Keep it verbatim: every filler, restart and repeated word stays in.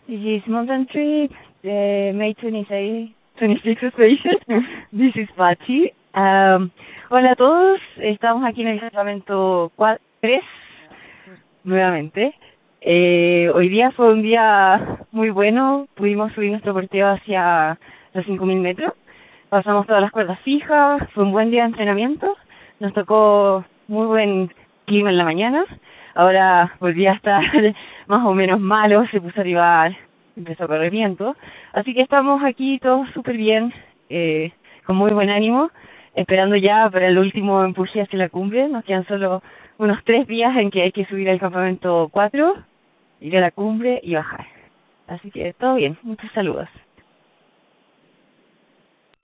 This is Mountain Trip, the May twenty-sixth, twenty-sixth Expedition. This is Pachi. Um, hola a todos, estamos aquí en el campamento tres, nuevamente. Eh, hoy día fue un día muy bueno, pudimos subir nuestro porteo hacia los cinco mil metros, pasamos todas las cuerdas fijas, fue un buen día de entrenamiento, nos tocó muy buen clima en la mañana, ahora volví a estar más o menos malo, se puso a arribar, empezó a correr viento, así que estamos aquí todos súper bien, eh, con muy buen ánimo, esperando ya para el último empuje hacia la cumbre. Nos quedan solo unos tres días en que hay que subir al campamento cuatro, ir a la cumbre y bajar. Así que todo bien, muchos saludos.